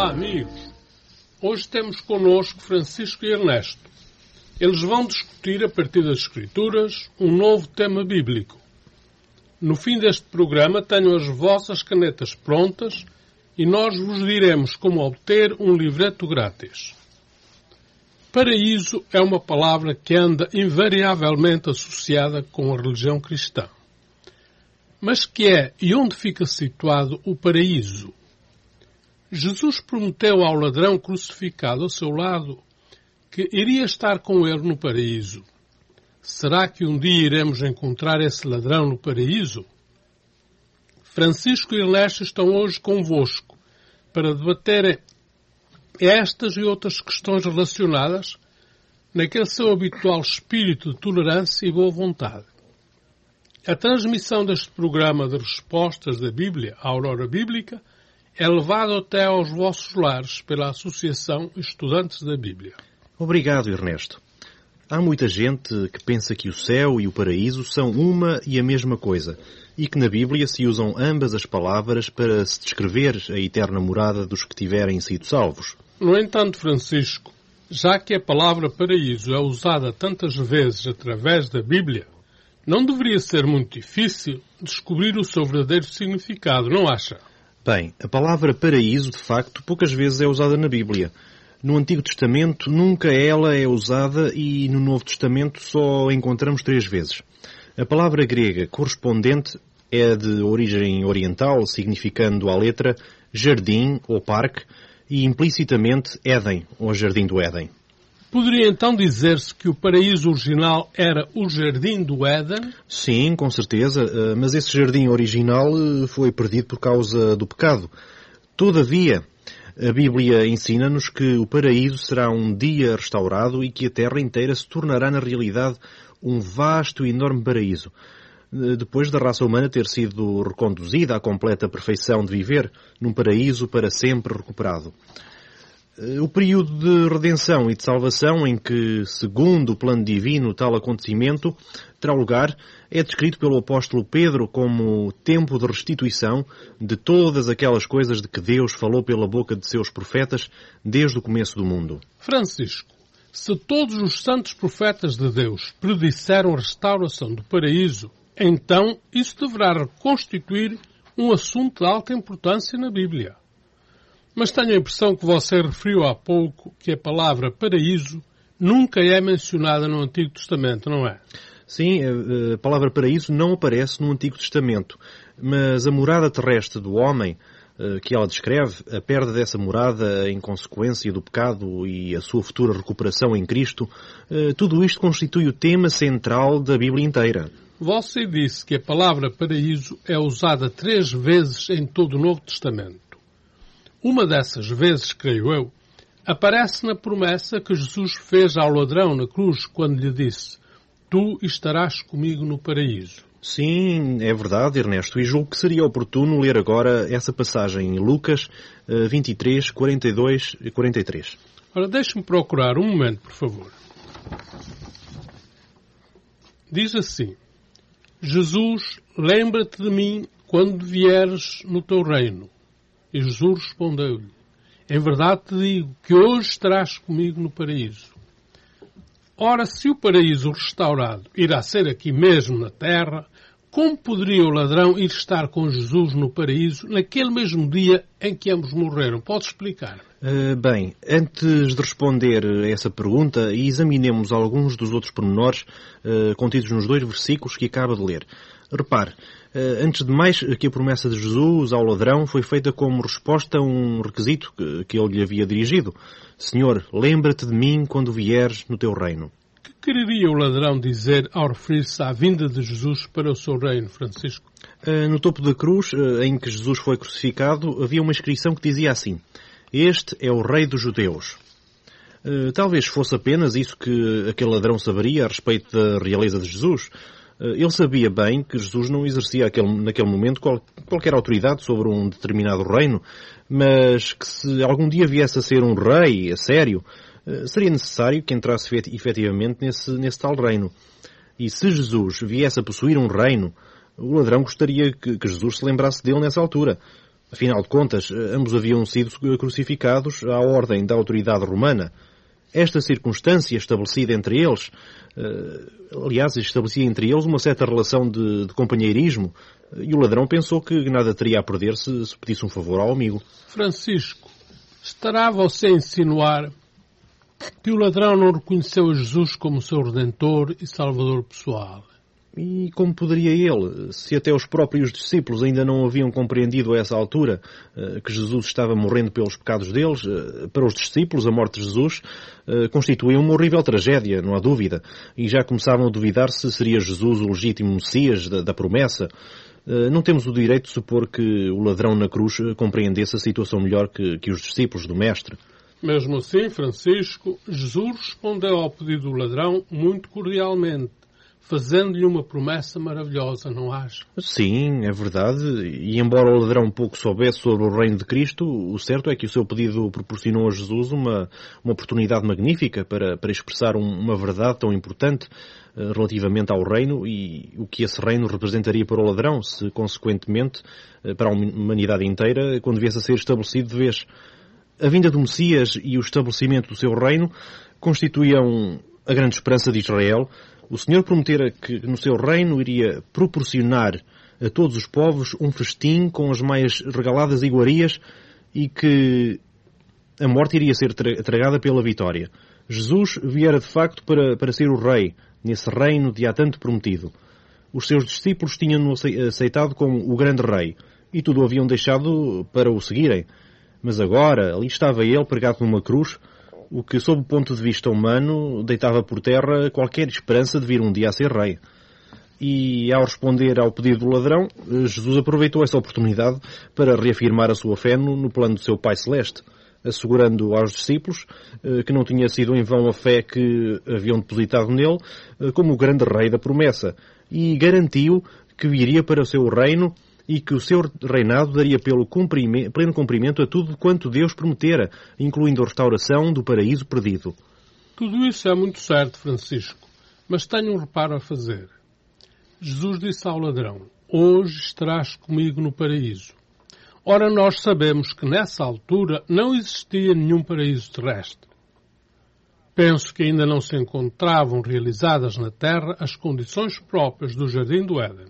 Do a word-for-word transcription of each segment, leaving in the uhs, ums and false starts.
Olá, amigos. Hoje temos connosco Francisco e Ernesto. Eles vão discutir, a partir das Escrituras, um novo tema bíblico. No fim deste programa, tenham as vossas canetas prontas e nós vos diremos como obter um livreto grátis. Paraíso é uma palavra que anda invariavelmente associada com a religião cristã. Mas que é e onde fica situado o paraíso? Jesus prometeu ao ladrão crucificado ao seu lado que iria estar com ele no paraíso. Será que um dia iremos encontrar esse ladrão no paraíso? Francisco e Ernesto estão hoje convosco para debaterem estas e outras questões relacionadas naquele seu habitual espírito de tolerância e boa vontade. A transmissão deste programa de respostas da Bíblia, a Aurora Bíblica, é levado até aos vossos lares pela Associação Estudantes da Bíblia. Obrigado, Ernesto. Há muita gente que pensa que o céu e o paraíso são uma e a mesma coisa e que na Bíblia se usam ambas as palavras para se descrever a eterna morada dos que tiverem sido salvos. No entanto, Francisco, já que a palavra paraíso é usada tantas vezes através da Bíblia, não deveria ser muito difícil descobrir o seu verdadeiro significado, não acha? Bem, a palavra paraíso, de facto, poucas vezes é usada na Bíblia. No Antigo Testamento, nunca ela é usada e no Novo Testamento só a encontramos três vezes. A palavra grega correspondente é de origem oriental, significando à letra jardim ou parque e implicitamente Éden, ou jardim do Éden. Poderia então dizer-se que o paraíso original era o jardim do Éden? Sim, com certeza, mas esse jardim original foi perdido por causa do pecado. Todavia, a Bíblia ensina-nos que o paraíso será um dia restaurado e que a terra inteira se tornará na realidade um vasto e enorme paraíso, depois da raça humana ter sido reconduzida à completa perfeição de viver num paraíso para sempre recuperado. O período de redenção e de salvação em que, segundo o plano divino, tal acontecimento terá lugar é descrito pelo apóstolo Pedro como tempo de restituição de todas aquelas coisas de que Deus falou pela boca de seus profetas desde o começo do mundo. Francisco, se todos os santos profetas de Deus predisseram a restauração do paraíso, então isso deverá constituir um assunto de alta importância na Bíblia. Mas tenho a impressão que você referiu há pouco que a palavra paraíso nunca é mencionada no Antigo Testamento, não é? Sim, a palavra paraíso não aparece no Antigo Testamento, mas a morada terrestre do homem que ela descreve, a perda dessa morada em consequência do pecado e a sua futura recuperação em Cristo, tudo isto constitui o tema central da Bíblia inteira. Você disse que a palavra paraíso é usada três vezes em todo o Novo Testamento. Uma dessas vezes, creio eu, aparece na promessa que Jesus fez ao ladrão na cruz quando lhe disse: "Tu estarás comigo no paraíso." Sim, é verdade, Ernesto, e julgo que seria oportuno ler agora essa passagem em Lucas vinte e três, quarenta e dois e quarenta e três. Ora, deixe-me procurar um momento, por favor. Diz assim: "Jesus, lembra-te de mim quando vieres no teu reino." E Jesus respondeu-lhe: "Em verdade te digo que hoje estarás comigo no paraíso." Ora, se o paraíso restaurado irá ser aqui mesmo na terra, como poderia o ladrão ir estar com Jesus no paraíso naquele mesmo dia em que ambos morreram? Pode explicar? Uh, bem, antes de responder a essa pergunta, examinemos alguns dos outros pormenores uh, contidos nos dois versículos que acaba de ler. Repare, uh, antes de mais, que a promessa de Jesus ao ladrão foi feita como resposta a um requisito que, que ele lhe havia dirigido. Senhor, lembra-te de mim quando vieres no teu reino. O que quereria o ladrão dizer ao referir-se à vinda de Jesus para o seu reino, Francisco? Uh, no topo da cruz, uh, em que Jesus foi crucificado, havia uma inscrição que dizia assim: "Este é o Rei dos Judeus." Uh, talvez fosse apenas isso que aquele ladrão saberia a respeito da realeza de Jesus. Ele sabia bem que Jesus não exercia aquele, naquele momento qual, qualquer autoridade sobre um determinado reino, mas que se algum dia viesse a ser um rei, a sério, seria necessário que entrasse efetivamente nesse, nesse tal reino. E se Jesus viesse a possuir um reino, o ladrão gostaria que, que Jesus se lembrasse dele nessa altura. Afinal de contas, ambos haviam sido crucificados à ordem da autoridade romana. Esta circunstância estabelecida entre eles, aliás, estabelecia entre eles uma certa relação de, de companheirismo, e o ladrão pensou que nada teria a perder se, se pedisse um favor ao amigo. Francisco, estará você a insinuar que o ladrão não reconheceu a Jesus como seu Redentor e Salvador pessoal? E como poderia ele, se até os próprios discípulos ainda não haviam compreendido a essa altura que Jesus estava morrendo pelos pecados deles? Para os discípulos, a morte de Jesus constituía uma horrível tragédia, não há dúvida, e já começavam a duvidar se seria Jesus o legítimo Messias da, da promessa. Não temos o direito de supor que o ladrão na cruz compreendesse a situação melhor que, que os discípulos do Mestre. Mesmo assim, Francisco, Jesus respondeu ao pedido do ladrão muito cordialmente, fazendo-lhe uma promessa maravilhosa, não acha? Sim, é verdade. E embora o ladrão pouco soubesse sobre o reino de Cristo, o certo é que o seu pedido proporcionou a Jesus uma, uma oportunidade magnífica para, para expressar um, uma verdade tão importante uh, relativamente ao reino e o que esse reino representaria para o ladrão, se consequentemente uh, para a humanidade inteira, quando viesse a ser estabelecido de vez. A vinda do Messias e o estabelecimento do seu reino constituíam a grande esperança de Israel. O Senhor prometera que no seu reino iria proporcionar a todos os povos um festim com as mais regaladas iguarias e que a morte iria ser tragada pela vitória. Jesus viera de facto para, para ser o rei, nesse reino de há tanto prometido. Os seus discípulos tinham-no aceitado como o grande rei e tudo o haviam deixado para o seguirem. Mas agora, ali estava ele pregado numa cruz, o que, sob o ponto de vista humano, deitava por terra qualquer esperança de vir um dia a ser rei. E, ao responder ao pedido do ladrão, Jesus aproveitou essa oportunidade para reafirmar a sua fé no, no plano do seu Pai Celeste, assegurando aos discípulos que não tinha sido em vão a fé que haviam depositado nele como o grande rei da promessa, e garantiu que viria para o seu reino e que o seu reinado daria pelo cumprimento, pleno cumprimento a tudo quanto Deus prometera, incluindo a restauração do paraíso perdido. Tudo isso é muito certo, Francisco, mas tenho um reparo a fazer. Jesus disse ao ladrão, hoje estarás comigo no paraíso. Ora, nós sabemos que nessa altura não existia nenhum paraíso terrestre. Penso que ainda não se encontravam realizadas na terra as condições próprias do Jardim do Éden.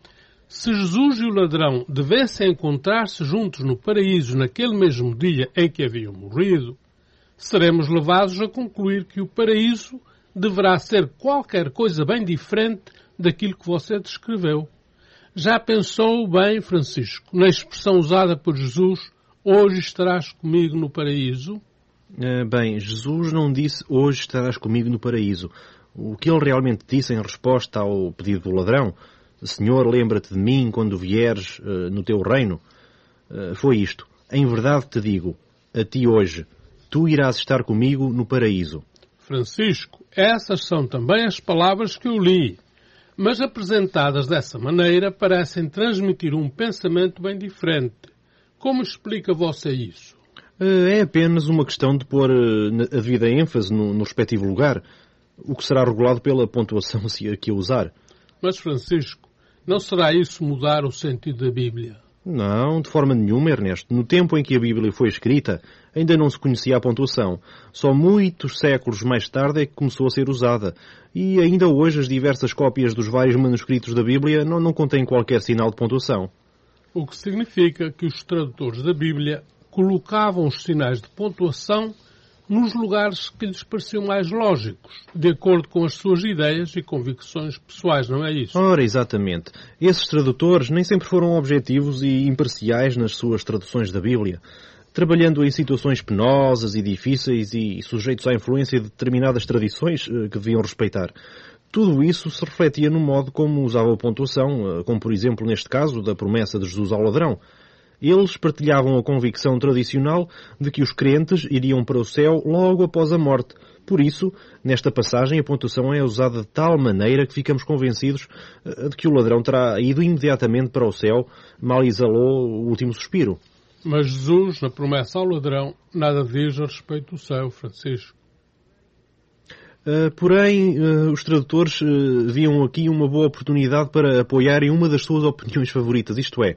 Se Jesus e o ladrão devessem encontrar-se juntos no paraíso naquele mesmo dia em que haviam morrido, seremos levados a concluir que o paraíso deverá ser qualquer coisa bem diferente daquilo que você descreveu. Já pensou bem, Francisco, na expressão usada por Jesus, hoje estarás comigo no paraíso? Uh, bem, Jesus não disse hoje estarás comigo no paraíso. O que ele realmente disse em resposta ao pedido do ladrão, Senhor, lembra-te de mim quando vieres uh, no teu reino, uh, foi isto. Em verdade te digo, a ti hoje, tu irás estar comigo no paraíso. Francisco, essas são também as palavras que eu li, mas apresentadas dessa maneira parecem transmitir um pensamento bem diferente. Como explica você isso? Uh, é apenas uma questão de pôr uh, a devida ênfase no, no respectivo lugar, o que será regulado pela pontuação se a que a usar. Mas, Francisco, não será isso mudar o sentido da Bíblia? Não, de forma nenhuma, Ernesto. No tempo em que a Bíblia foi escrita, ainda não se conhecia a pontuação. Só muitos séculos mais tarde é que começou a ser usada. E ainda hoje as diversas cópias dos vários manuscritos da Bíblia não, não contêm qualquer sinal de pontuação. O que significa que os tradutores da Bíblia colocavam os sinais de pontuação nos lugares que lhes pareciam mais lógicos, de acordo com as suas ideias e convicções pessoais, não é isso? Ora, exatamente. Esses tradutores nem sempre foram objetivos e imparciais nas suas traduções da Bíblia, trabalhando em situações penosas e difíceis e sujeitos à influência de determinadas tradições que deviam respeitar. Tudo isso se refletia no modo como usava a pontuação, como por exemplo neste caso da promessa de Jesus ao ladrão. Eles partilhavam a convicção tradicional de que os crentes iriam para o céu logo após a morte. Por isso, nesta passagem, a pontuação é usada de tal maneira que ficamos convencidos de que o ladrão terá ido imediatamente para o céu, mal exalou o último suspiro. Mas Jesus, na promessa ao ladrão, nada diz a respeito do céu, Francisco. Uh, porém, uh, os tradutores uh, viam aqui uma boa oportunidade para apoiarem uma das suas opiniões favoritas, isto é,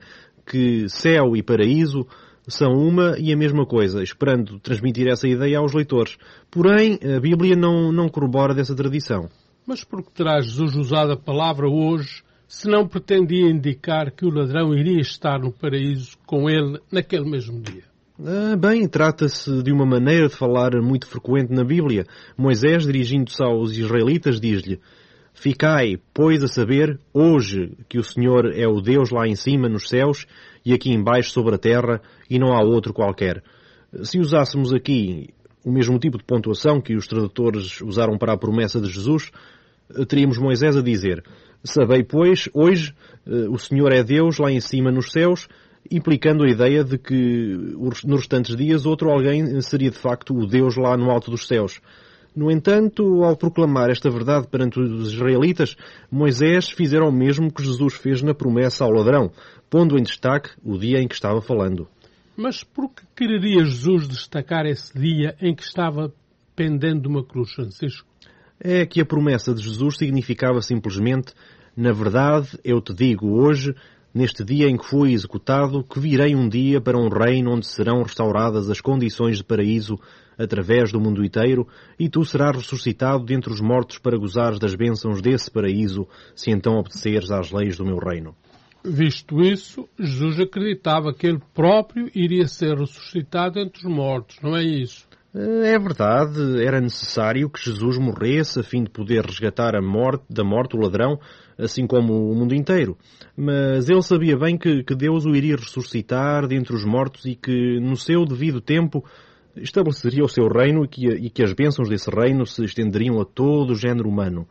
que céu e paraíso são uma e a mesma coisa, esperando transmitir essa ideia aos leitores. Porém, a Bíblia não, não corrobora dessa tradição. Mas por que terá Jesus usado a palavra hoje, se não pretendia indicar que o ladrão iria estar no paraíso com ele naquele mesmo dia? Ah, bem, trata-se de uma maneira de falar muito frequente na Bíblia. Moisés, dirigindo-se aos israelitas, diz-lhe: Ficai, pois, a saber, hoje, que o Senhor é o Deus lá em cima, nos céus, e aqui embaixo sobre a terra, e não há outro qualquer. Se usássemos aqui o mesmo tipo de pontuação que os tradutores usaram para a promessa de Jesus, teríamos Moisés a dizer: Sabei, pois, hoje, o Senhor é Deus lá em cima nos céus, implicando a ideia de que nos restantes dias outro alguém seria de facto o Deus lá no alto dos céus. No entanto, ao proclamar esta verdade perante os israelitas, Moisés fizeram o mesmo que Jesus fez na promessa ao ladrão, pondo em destaque o dia em que estava falando. Mas por que quereria Jesus destacar esse dia em que estava pendendo de uma cruz, Francisco? É que a promessa de Jesus significava simplesmente: na verdade, eu te digo hoje, neste dia em que fui executado, que virei um dia para um reino onde serão restauradas as condições de paraíso através do mundo inteiro, e tu serás ressuscitado dentre os mortos para gozares das bênçãos desse paraíso, se então obedeceres às leis do meu reino. Visto isso, Jesus acreditava que ele próprio iria ser ressuscitado entre os mortos, não é isso? É verdade, era necessário que Jesus morresse a fim de poder resgatar a morte, da morte o ladrão, assim como o mundo inteiro. Mas ele sabia bem que, que Deus o iria ressuscitar dentre os mortos e que, no seu devido tempo, estabeleceria o seu reino e que, e que as bênçãos desse reino se estenderiam a todo o género humano.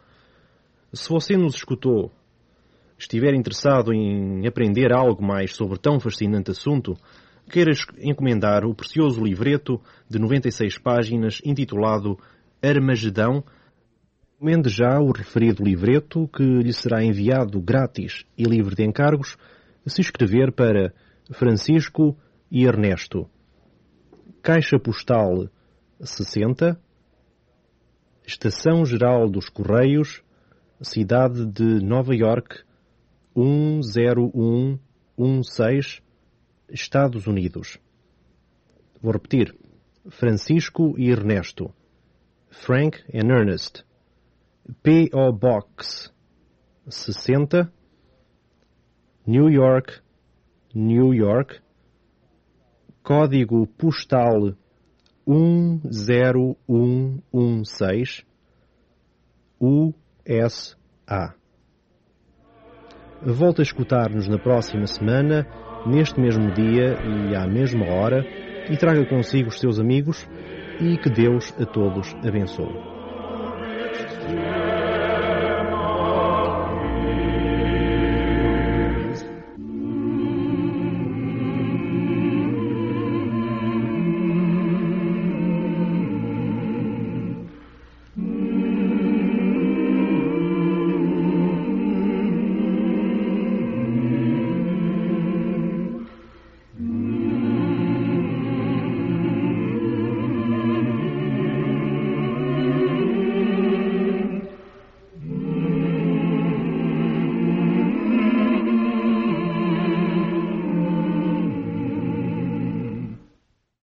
Se você nos escutou, estiver interessado em aprender algo mais sobre tão fascinante assunto, queira encomendar o precioso livreto de noventa e seis páginas intitulado Armagedão, encomende já o referido livreto que lhe será enviado grátis e livre de encargos se escrever para Francisco e Ernesto. Caixa Postal sessenta, Estação Geral dos Correios, Cidade de Nova York, um zero um um seis, Estados Unidos. Vou repetir. Francisco e Ernesto. Frank and Ernest. P O Box sessenta, New York, New York. Código postal um zero um um seis, U S A. Volta a escutar-nos na próxima semana, neste mesmo dia e à mesma hora, e traga consigo os seus amigos, e que Deus a todos abençoe.